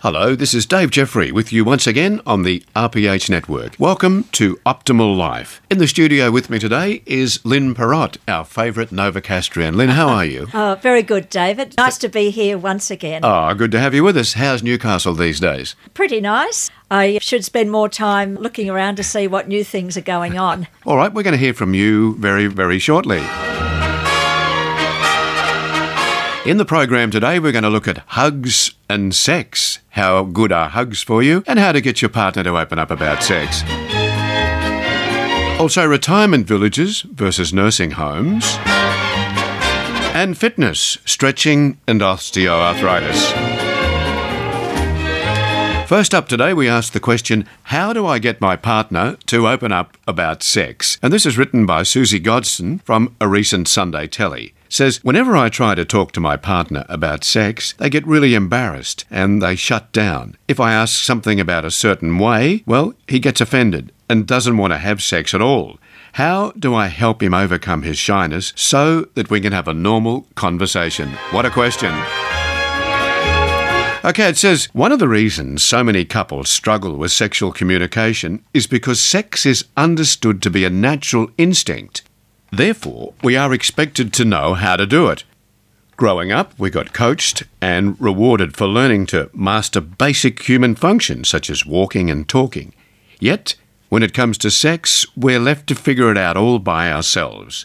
Hello, this is Dave Jeffrey with you once again on the RPH Network. Welcome to Optimal Life. In the studio with me today is Lynn Perrott, our favourite Novocastrian. Lynn, how are you? Oh, very good, David. Nice to be here once again. Oh, good to have you with us. How's Newcastle these days? Pretty nice. I should spend more time looking around to see what new things are going on. All right, we're going to hear from you very, very shortly. In the program today, we're going to look at hugs and sex. How good are hugs for you? And how to get your partner to open up about sex. Also, retirement villages versus nursing homes. And fitness, stretching and osteoarthritis. First up today, we ask the question, how do I get my partner to open up about sex? And this is written by Susie Godson from a recent Sunday telly. Says, whenever I try to talk to my partner about sex, they get really embarrassed and they shut down. If I ask something about a certain way, well, he gets offended and doesn't want to have sex at all. How do I help him overcome his shyness so that we can have a normal conversation? What a question. Okay, it says, one of the reasons so many couples struggle with sexual communication is because sex is understood to be a natural instinct. Therefore, we are expected to know how to do it. Growing up, we got coached and rewarded for learning to master basic human functions such as walking and talking. Yet, when it comes to sex, we're left to figure it out all by ourselves.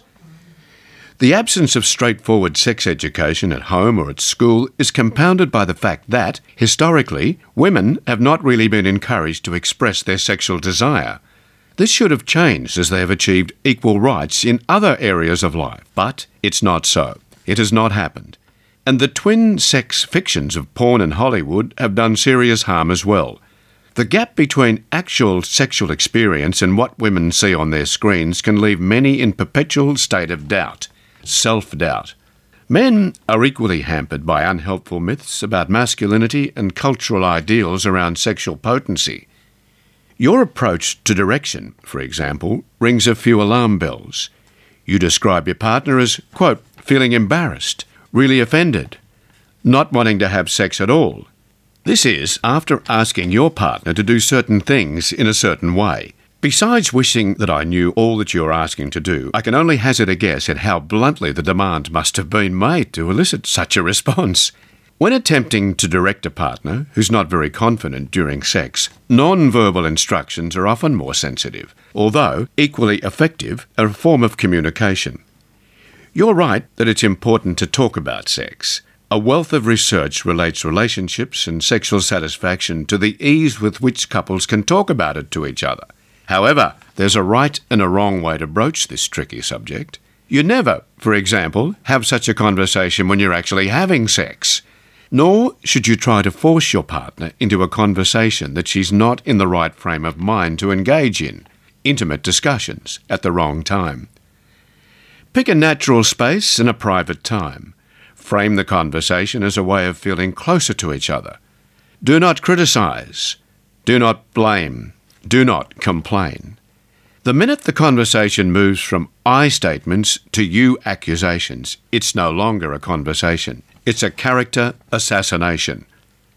The absence of straightforward sex education at home or at school is compounded by the fact that, historically, women have not really been encouraged to express their sexual desire. This should have changed as they have achieved equal rights in other areas of life, but it's not so. It has not happened. And the twin sex fictions of porn and Hollywood have done serious harm as well. The gap between actual sexual experience and what women see on their screens can leave many in perpetual state of doubt, self-doubt. Men are equally hampered by unhelpful myths about masculinity and cultural ideals around sexual potency. Your approach to direction, for example, rings a few alarm bells. You describe your partner as, quote, feeling embarrassed, really offended, not wanting to have sex at all. This is after asking your partner to do certain things in a certain way. Besides wishing that I knew all that you're asking to do, I can only hazard a guess at how bluntly the demand must have been made to elicit such a response. When attempting to direct a partner who's not very confident during sex, non-verbal instructions are often more sensitive, although equally effective are a form of communication. You're right that it's important to talk about sex. A wealth of research relates relationships and sexual satisfaction to the ease with which couples can talk about it to each other. However, there's a right and a wrong way to broach this tricky subject. You never, for example, have such a conversation when you're actually having sex. Nor should you try to force your partner into a conversation that she's not in the right frame of mind to engage in, intimate discussions, at the wrong time. Pick a natural space and a private time. Frame the conversation as a way of feeling closer to each other. Do not criticise. Do not blame. Do not complain. The minute the conversation moves from I statements to you accusations, it's no longer a conversation. It's a character assassination.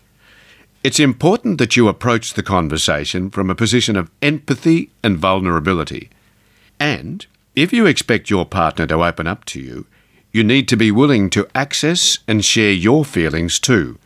It's important that you approach the conversation from a position of empathy and vulnerability. And if you expect your partner to open up to you, you need to be willing to access and share your feelings too.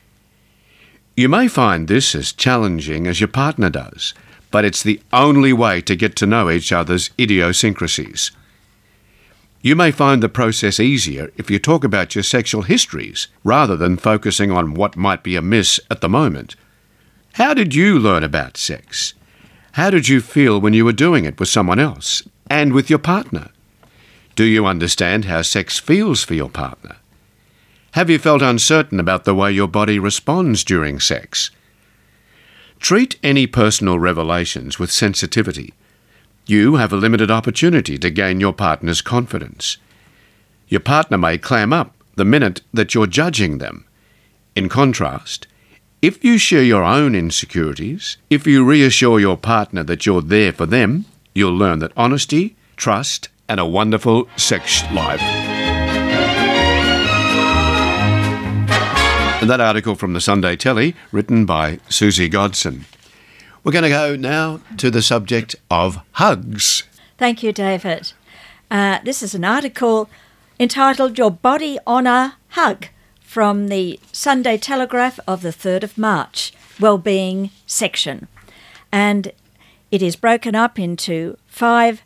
You may find this as challenging as your partner does, but it's the only way to get to know each other's idiosyncrasies. You may find the process easier if you talk about your sexual histories rather than focusing on what might be amiss at the moment. How did you learn about sex? How did you feel when you were doing it with someone else and with your partner? Do you understand how sex feels for your partner? Have you felt uncertain about the way your body responds during sex? Treat any personal revelations with sensitivity. You have a limited opportunity to gain your partner's confidence. Your partner may clam up the minute that you're judging them. In contrast, if you share your own insecurities, if you reassure your partner that you're there for them, you'll learn that honesty, trust, and a wonderful sex life. And that article from the Sunday Telly, written by Susie Godson. We're going to go now to the subject of hugs. Thank you, David. This is an article entitled Your Body on a Hug from the Sunday Telegraph of the 3rd of March, Wellbeing section. And it is broken up into 5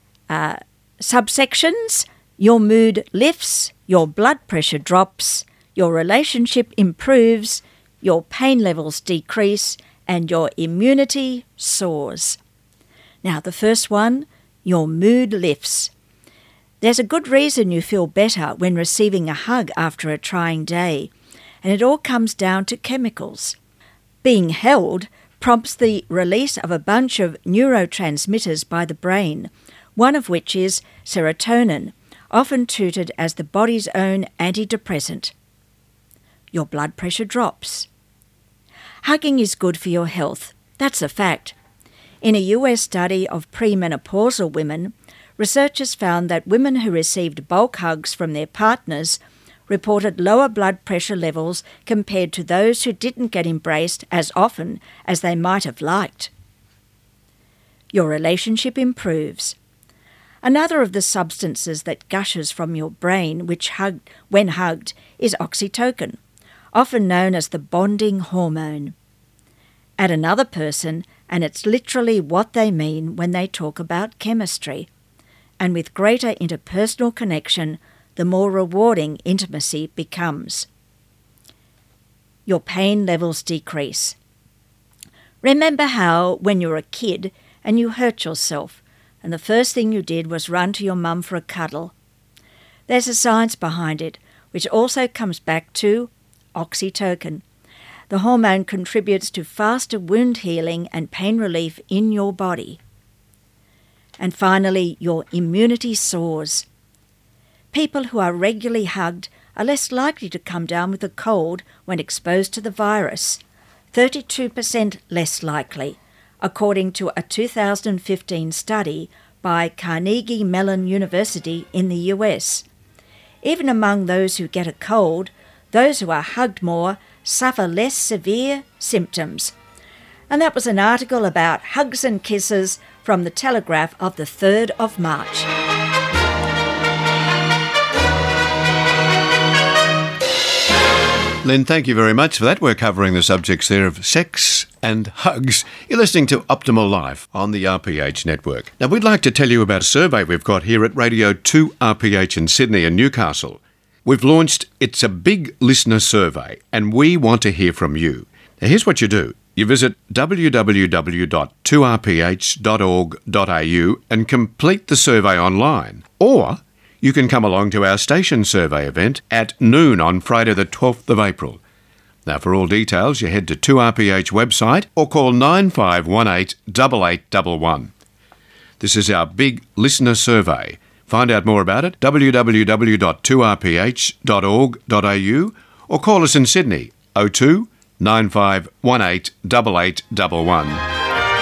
subsections. Your mood lifts, your blood pressure drops, your relationship improves, your pain levels decrease, and your immunity soars. Now, the first one, your mood lifts. There's a good reason you feel better when receiving a hug after a trying day, and it all comes down to chemicals. Being held prompts the release of a bunch of neurotransmitters by the brain, one of which is serotonin, often touted as the body's own antidepressant. Your blood pressure drops. Hugging is good for your health. That's a fact. In a US study of premenopausal women, researchers found that women who received bulk hugs from their partners reported lower blood pressure levels compared to those who didn't get embraced as often as they might have liked. Your relationship improves. Another of the substances that gushes from your brain when hugged is oxytocin, often known as the bonding hormone. Add another person, and it's literally what they mean when they talk about chemistry. And with greater interpersonal connection, the more rewarding intimacy becomes. Your pain levels decrease. Remember how, when you were a kid and you hurt yourself, and the first thing you did was run to your mum for a cuddle? There's a science behind it, which also comes back to oxytocin. The hormone contributes to faster wound healing and pain relief in your body. And finally, your immunity soars. People who are regularly hugged are less likely to come down with a cold when exposed to the virus, 32% less likely, according to a 2015 study by Carnegie Mellon University in the US. Even among those who get a cold, those who are hugged more suffer less severe symptoms. And that was an article about hugs and kisses from the Telegraph of the 3rd of March. Lynn, thank you very much for that. We're covering the subjects there of sex and hugs. You're listening to Optimal Life on the RPH network. Now, we'd like to tell you about a survey we've got here at Radio 2 RPH in Sydney and Newcastle. We've launched It's a Big Listener Survey, and we want to hear from you. Now, here's what you do. You visit www.2rph.org.au and complete the survey online. Or you can come along to our station survey event at noon on Friday the 12th of April. Now, for all details, you head to 2RPH website or call 9518 8811. This is our big listener survey. Find out more about it, www.2rph.org.au, or call us in Sydney, 02 9518 8811.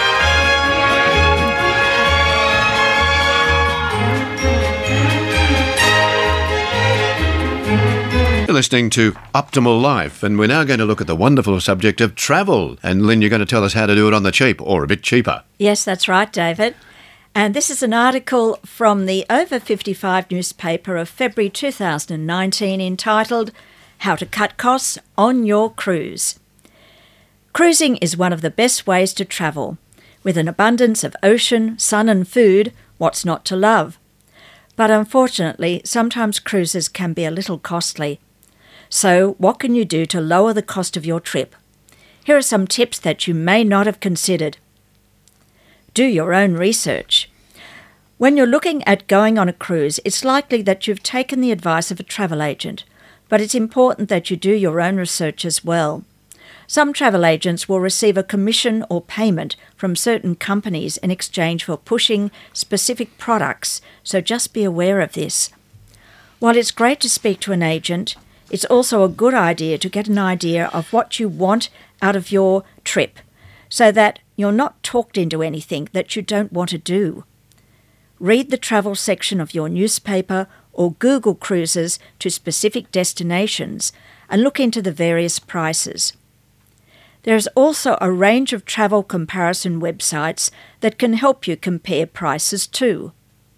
You're listening to Optimal Life, and we're now going to look at the wonderful subject of travel. And Lynn, you're going to tell us how to do it on the cheap, or a bit cheaper. Yes, that's right, David. And this is an article from the Over 55 newspaper of February 2019 entitled How to Cut Costs on Your Cruise. Cruising is one of the best ways to travel. With an abundance of ocean, sun and food, what's not to love? But unfortunately, sometimes cruises can be a little costly. So what can you do to lower the cost of your trip? Here are some tips that you may not have considered. Do your own research. When you're looking at going on a cruise, it's likely that you've taken the advice of a travel agent, but it's important that you do your own research as well. Some travel agents will receive a commission or payment from certain companies in exchange for pushing specific products, so just be aware of this. While it's great to speak to an agent, it's also a good idea to get an idea of what you want out of your trip, so that you're not talked into anything that you don't want to do. Read the travel section of your newspaper or Google cruises to specific destinations and look into the various prices. There is also a range of travel comparison websites that can help you compare prices too.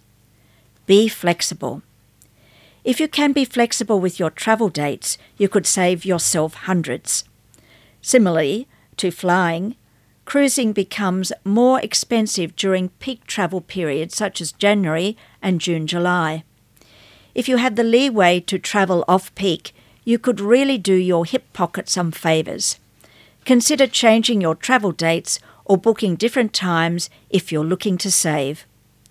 Be flexible. If you can be flexible with your travel dates, you could save yourself hundreds. Similarly to flying, cruising becomes more expensive during peak travel periods such as January and June-July. If you had the leeway to travel off-peak, you could really do your hip pocket some favours. Consider changing your travel dates or booking different times if you're looking to save.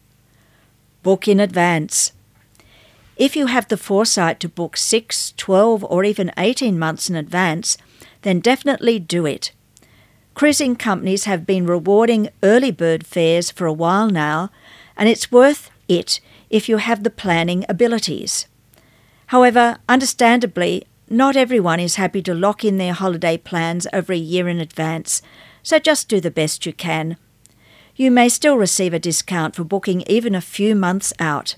Book in advance. If you have the foresight to book 6, 12 or even 18 months in advance, then definitely do it. Cruising companies have been rewarding early bird fares for a while now, and it's worth it if you have the planning abilities. However, understandably, not everyone is happy to lock in their holiday plans over a year in advance, so just do the best you can. You may still receive a discount for booking even a few months out.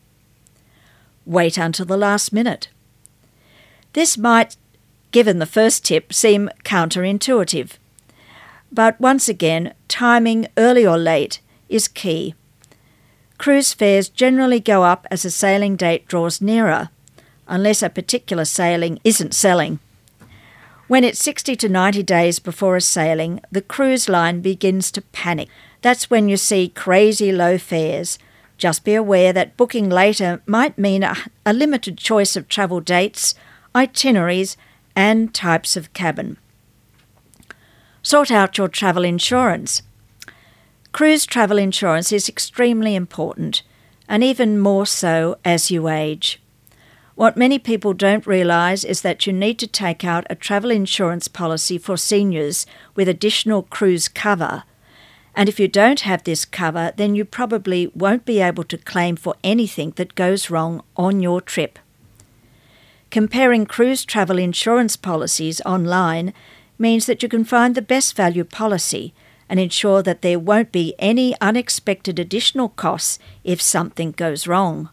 Wait until the last minute. This might, given the first tip, seem counterintuitive. But once again, timing, early or late, is key. Cruise fares generally go up as a sailing date draws nearer, unless a particular sailing isn't selling. When it's 60 to 90 days before a sailing, the cruise line begins to panic. That's when you see crazy low fares. Just be aware that booking later might mean a limited choice of travel dates, itineraries, and types of cabin. Sort out your travel insurance. Cruise travel insurance is extremely important, and even more so as you age. What many people don't realise is that you need to take out a travel insurance policy for seniors with additional cruise cover. And if you don't have this cover, then you probably won't be able to claim for anything that goes wrong on your trip. Comparing cruise travel insurance policies online means that you can find the best value policy and ensure that there won't be any unexpected additional costs if something goes wrong.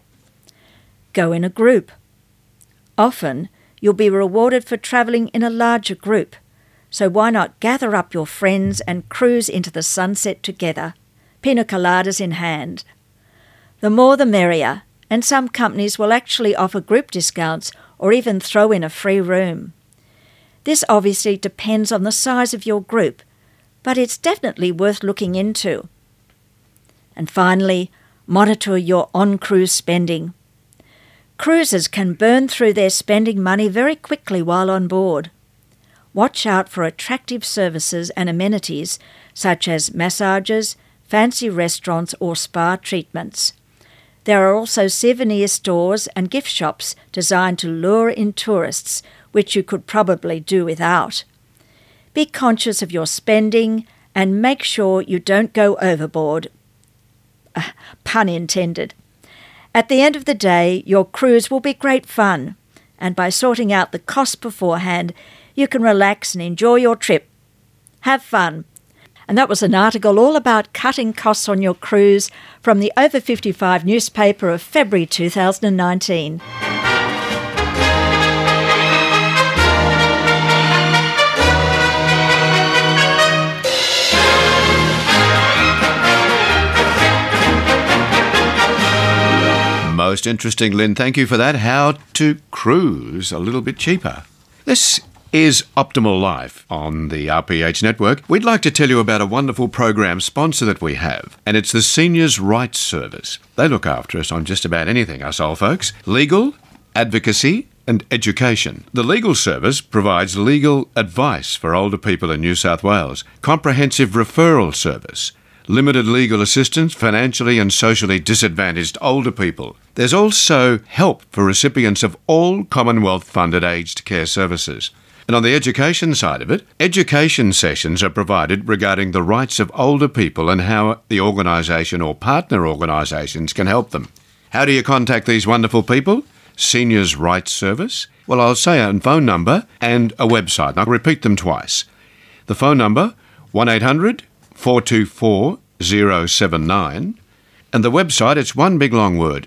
Go in a group. Often, you'll be rewarded for travelling in a larger group, so why not gather up your friends and cruise into the sunset together, pina coladas in hand? The more the merrier, and some companies will actually offer group discounts or even throw in a free room. This obviously depends on the size of your group, but it's definitely worth looking into. And finally, monitor your on-cruise spending. Cruisers can burn through their spending money very quickly while on board. Watch out for attractive services and amenities such as massages, fancy restaurants or spa treatments. There are also souvenir stores and gift shops designed to lure in tourists, which you could probably do without. Be conscious of your spending and make sure you don't go overboard. Pun intended. At the end of the day, your cruise will be great fun, and by sorting out the costs beforehand, you can relax and enjoy your trip. Have fun. And that was an article all about cutting costs on your cruise from the Over 55 newspaper of February 2019. Most interesting, Lynn. Thank you for that. How to cruise a little bit cheaper. This is Optimal Life on the RPH network. We'd like to tell you about a wonderful program sponsor that we have, and it's the Seniors' Rights Service. They look after us on just about anything, us old folks. Legal, advocacy, and education. The Legal Service provides legal advice for older people in New South Wales, comprehensive referral service, limited legal assistance, financially and socially disadvantaged older people. There's also help for recipients of all Commonwealth-funded aged care services. And on the education side of it, education sessions are provided regarding the rights of older people and how the organisation or partner organisations can help them. How do you contact these wonderful people? Seniors' Rights Service? Well, I'll say a phone number and a website. I'll repeat them twice. The phone number, 1800 424 079, And the website, it's one big long word,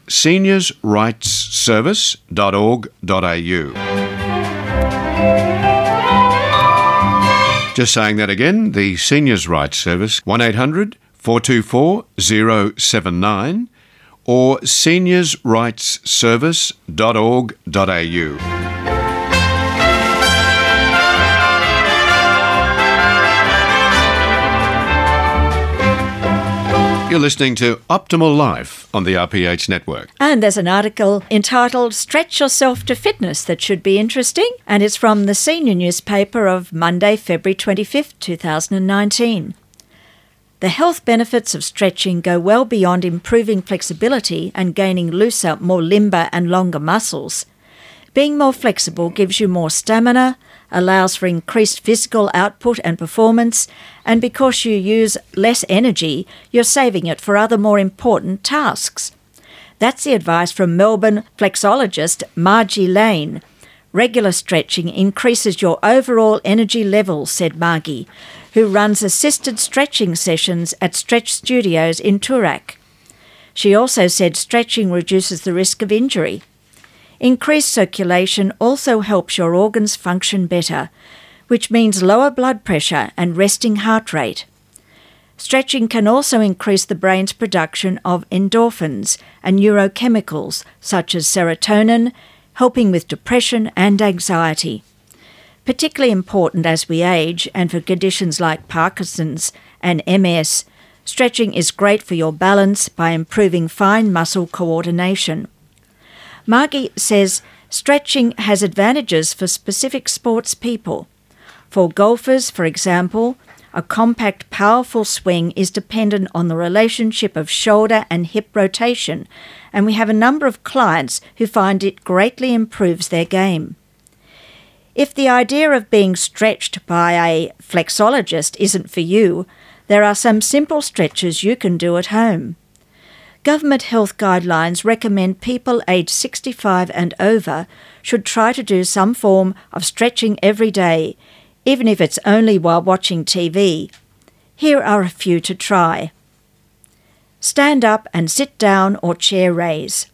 seniorsrightsservice.org.au. Just saying that again, the Seniors Rights Service, 1800 424 079 or seniorsrightsservice.org.au. You're listening to Optimal Life on the RPH Network. And there's an article entitled Stretch Yourself to Fitness that should be interesting, and it's from the senior newspaper of Monday, February 25th, 2019. The health benefits of stretching go well beyond improving flexibility and gaining looser, more limber and longer muscles. Being more flexible gives you more stamina, allows for increased physical output and performance, and because you use less energy, you're saving it for other more important tasks. That's the advice from Melbourne flexologist Margie Lane. Regular stretching increases your overall energy levels, said Margie, who runs assisted stretching sessions at Stretch Studios in Toorak. She also said stretching reduces the risk of injury. Increased circulation also helps your organs function better, which means lower blood pressure and resting heart rate. Stretching can also increase the brain's production of endorphins and neurochemicals such as serotonin, helping with depression and anxiety. Particularly important as we age and for conditions like Parkinson's and MS, stretching is great for your balance by improving fine muscle coordination. Margie says stretching has advantages for specific sports people. For golfers, for example, a compact, powerful swing is dependent on the relationship of shoulder and hip rotation, and we have a number of clients who find it greatly improves their game. If the idea of being stretched by a flexologist isn't for you, there are some simple stretches you can do at home. Government health guidelines recommend people aged 65 and over should try to do some form of stretching every day, even if it's only while watching TV. Here are a few to try. Stand up and sit down or chair raise.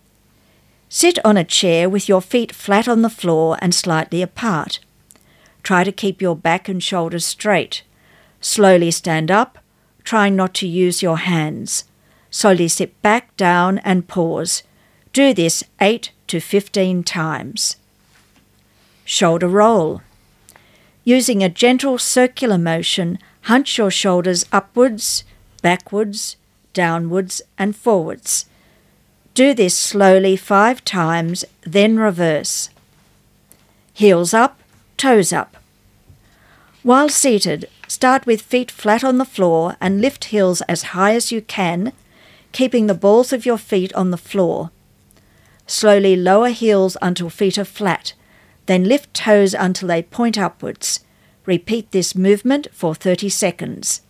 Sit on a chair with your feet flat on the floor and slightly apart. Try to keep your back and shoulders straight. Slowly stand up, trying not to use your hands. Slowly sit back down and pause. Do this 8 to 15 times. Shoulder roll. Using a gentle circular motion, hunch your shoulders upwards, backwards, downwards and forwards. Do this slowly 5 times, then reverse. Heels up, toes up. While seated, start with feet flat on the floor and lift heels as high as you can, keeping the balls of your feet on the floor. Slowly lower heels until feet are flat, then lift toes until they point upwards. Repeat this movement for 30 seconds.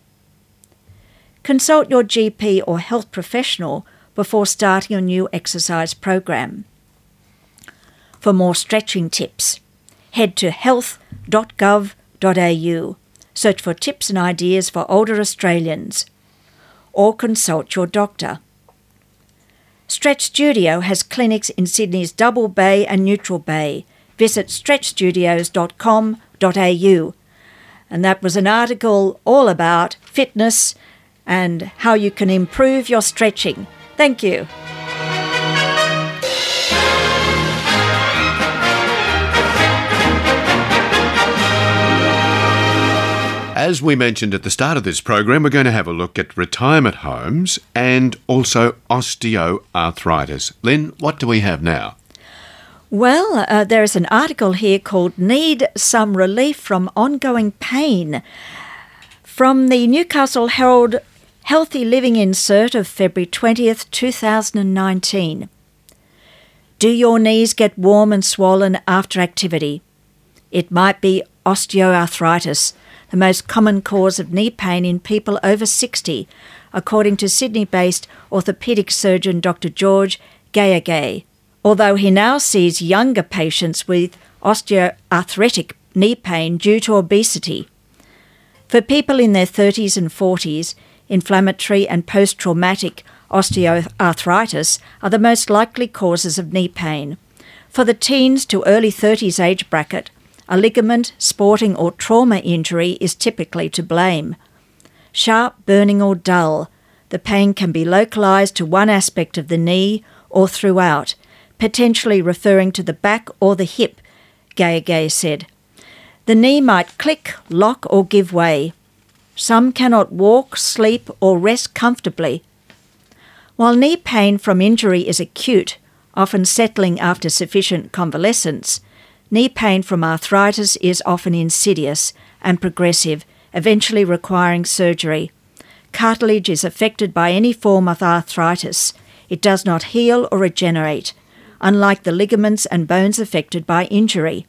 Consult your GP or health professional before starting a new exercise program. For more stretching tips, head to health.gov.au. Search for tips and ideas for older Australians, or consult your doctor. Stretch Studio has clinics in Sydney's Double Bay and Neutral Bay. Visit stretchstudios.com.au. And that was an article all about fitness and how you can improve your stretching. Thank you. As we mentioned at the start of this program, we're going to have a look at retirement homes and also osteoarthritis. Lynn, what do we have now? Well, there is an article here called Need Some Relief from Ongoing Pain from the Newcastle Herald Healthy Living insert of February 20th, 2019. Do your knees get warm and swollen after activity? It might be osteoarthritis, the most common cause of knee pain in people over 60, according to Sydney-based orthopaedic surgeon Dr. George Gayagay, although he now sees younger patients with osteoarthritic knee pain due to obesity. For people in their 30s and 40s, inflammatory and post-traumatic osteoarthritis are the most likely causes of knee pain. For the teens to early 30s age bracket, a ligament, sporting or trauma injury is typically to blame. Sharp, burning or dull, the pain can be localised to one aspect of the knee or throughout, potentially referring to the back or the hip, Gay said. The knee might click, lock or give way. Some cannot walk, sleep or rest comfortably. While knee pain from injury is acute, often settling after sufficient convalescence, knee pain from arthritis is often insidious and progressive, eventually requiring surgery. Cartilage is affected by any form of arthritis. It does not heal or regenerate, unlike the ligaments and bones affected by injury.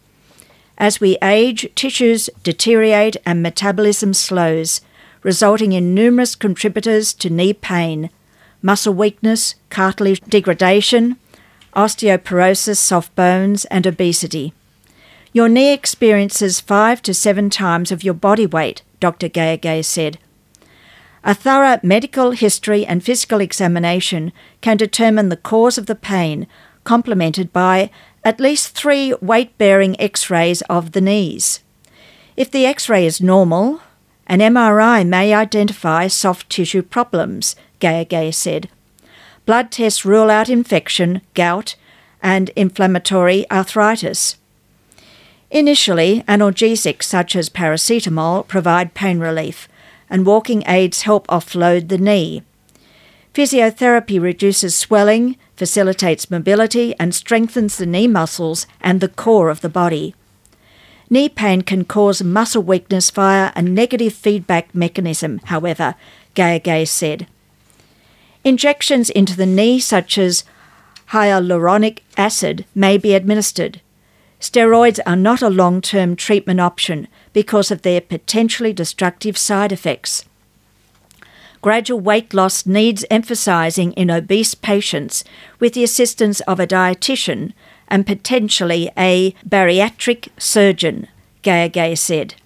As we age, tissues deteriorate and metabolism slows, resulting in numerous contributors to knee pain: muscle weakness, cartilage degradation, osteoporosis, soft bones, and obesity. Your knee experiences 5 to 7 times of your body weight, Dr. Gay said. A thorough medical history and physical examination can determine the cause of the pain, complemented by at least 3 weight-bearing X-rays of the knees. If the X-ray is normal, an MRI may identify soft tissue problems, Gay said. Blood tests rule out infection, gout, and inflammatory arthritis. Initially, analgesics such as paracetamol provide pain relief, and walking aids help offload the knee. Physiotherapy reduces swelling, facilitates mobility, and strengthens the knee muscles and the core of the body. Knee pain can cause muscle weakness via a negative feedback mechanism, however, Gay said. Injections into the knee such as hyaluronic acid may be administered. Steroids are not a long-term treatment option because of their potentially destructive side effects. Gradual weight loss needs emphasising in obese patients with the assistance of a dietitian and potentially a bariatric surgeon, Gay said.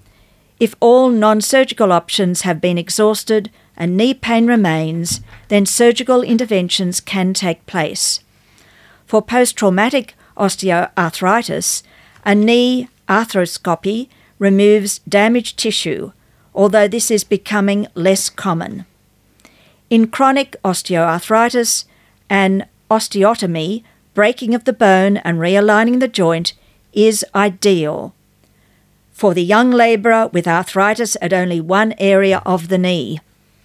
If all non-surgical options have been exhausted and knee pain remains, then surgical interventions can take place. For post-traumatic osteoarthritis, a knee arthroscopy removes damaged tissue, although this is becoming less common. In chronic osteoarthritis, an osteotomy, breaking of the bone and realigning the joint, is ideal. For the young labourer with arthritis at only one area of the knee.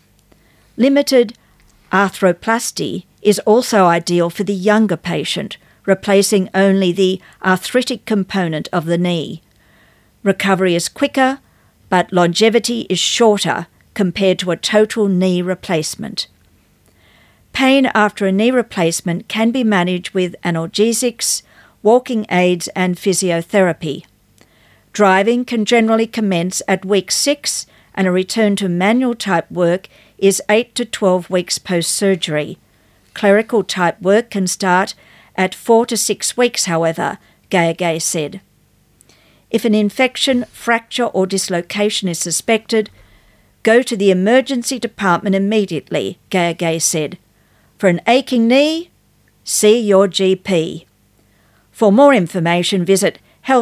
Limited arthroplasty is also ideal for the younger patient, replacing only the arthritic component of the knee. Recovery is quicker, but longevity is shorter compared to a total knee replacement. Pain after a knee replacement can be managed with analgesics, walking aids and physiotherapy. Driving can generally commence at week 6 and a return to manual type work is 8 to 12 weeks post-surgery. Clerical type work can start at 4 to 6 weeks, however, Gay said. If an infection, fracture or dislocation is suspected, go to the emergency department immediately, Gay said. For an aching knee, see your GP. For more information, visit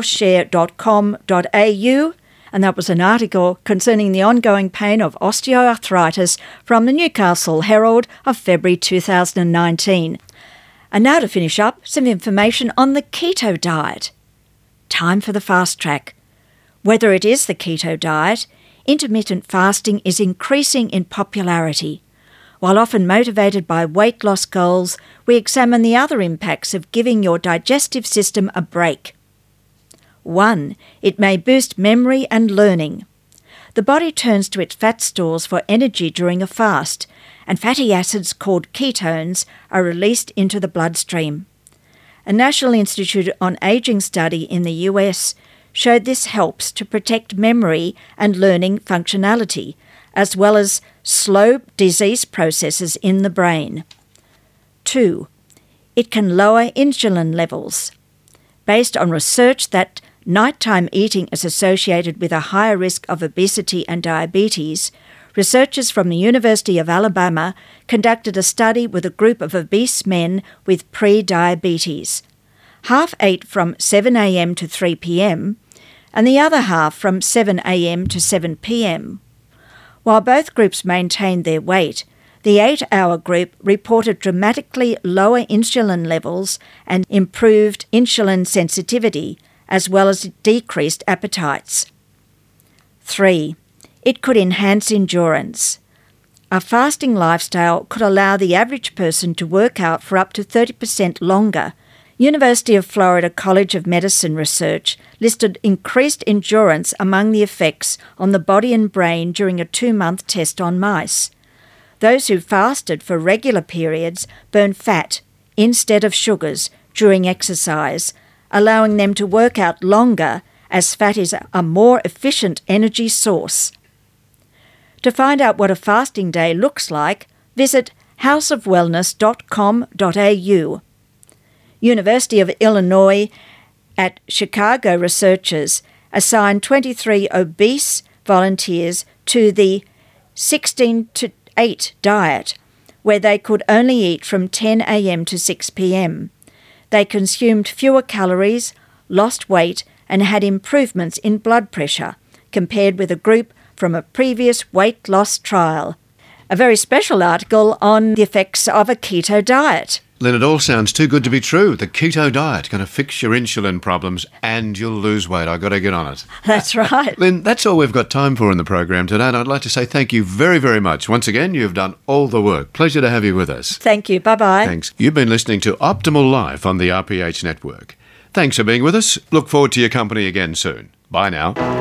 healthshare.com.au, and that was an article concerning the ongoing pain of osteoarthritis from the Newcastle Herald of February 2019. And now to finish up, some information on the keto diet. Time for the fast track. Whether it is the keto diet, intermittent fasting is increasing in popularity. While often motivated by weight loss goals, we examine the other impacts of giving your digestive system a break. 1. It may boost memory and learning. The body turns to its fat stores for energy during a fast, and fatty acids called ketones are released into the bloodstream. A National Institute on Aging study in the US showed this helps to protect memory and learning functionality, as well as slow disease processes in the brain. 2. It can lower insulin levels. Based on research that nighttime eating is associated with a higher risk of obesity and diabetes, researchers from the University of Alabama conducted a study with a group of obese men with pre-diabetes. Half ate from 7 a.m. to 3 p.m, and the other half from 7 a.m. to 7 p.m. While both groups maintained their weight, the 8-hour group reported dramatically lower insulin levels and improved insulin sensitivity, as well as decreased appetites. 3. It could enhance endurance. A fasting lifestyle could allow the average person to work out for up to 30% longer. University of Florida College of Medicine research listed increased endurance among the effects on the body and brain during a 2-month test on mice. Those who fasted for regular periods burned fat instead of sugars during exercise, allowing them to work out longer as fat is a more efficient energy source. To find out what a fasting day looks like, visit houseofwellness.com.au. University of Illinois at Chicago researchers assigned 23 obese volunteers to the 16-to-8 diet, where they could only eat from 10 a.m. to 6 p.m. They consumed fewer calories, lost weight, and had improvements in blood pressure compared with a group from a previous weight loss trial. A very special article on the effects of a keto diet. Lynn, it all sounds too good to be true. The keto diet going to fix your insulin problems and you'll lose weight. I've got to get on it. That's right. Lynn, that's all we've got time for in the program today, and I'd like to say thank you very, very much. Once again, you've done all the work. Pleasure to have you with us. Thank you. Bye-bye. Thanks. You've been listening to Optimal Life on the RPH Network. Thanks for being with us. Look forward to your company again soon. Bye now.